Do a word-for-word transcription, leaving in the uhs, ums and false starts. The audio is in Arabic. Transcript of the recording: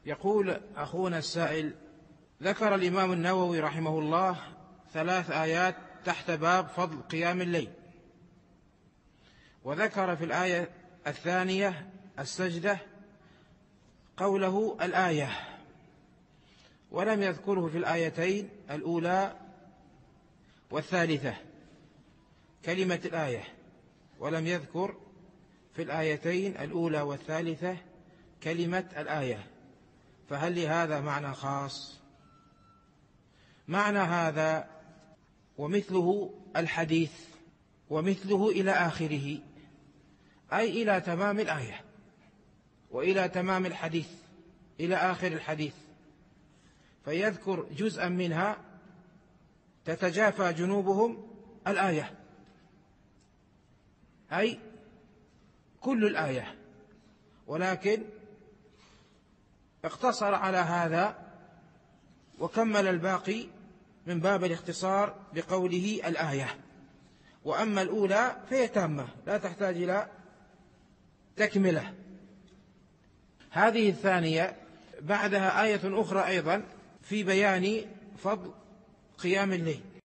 يقول أخونا السائل: ذكر الإمام النووي رحمه الله ثلاث آيات تحت باب فضل قيام الليل، وذكر في الآية الثانية السجدة قوله الآية، ولم يذكره في الآيتين الأولى والثالثة كلمة الآية، ولم يذكر في الآيتين الأولى والثالثة كلمة الآية، فهل لهذا معنى خاص؟ معنى هذا ومثله الحديث ومثله إلى آخره، أي إلى تمام الآية وإلى تمام الحديث إلى آخر الحديث، فيذكر جزءا منها تتجافى جنوبهم الآية، أي كل الآية، ولكن اقتصر على هذا وكمل الباقي من باب الاختصار بقوله الآية. وأما الأولى فهي تامة لا تحتاج إلى تكملة. هذه الثانية بعدها آية أخرى أيضا في بيان فضل قيام الليل.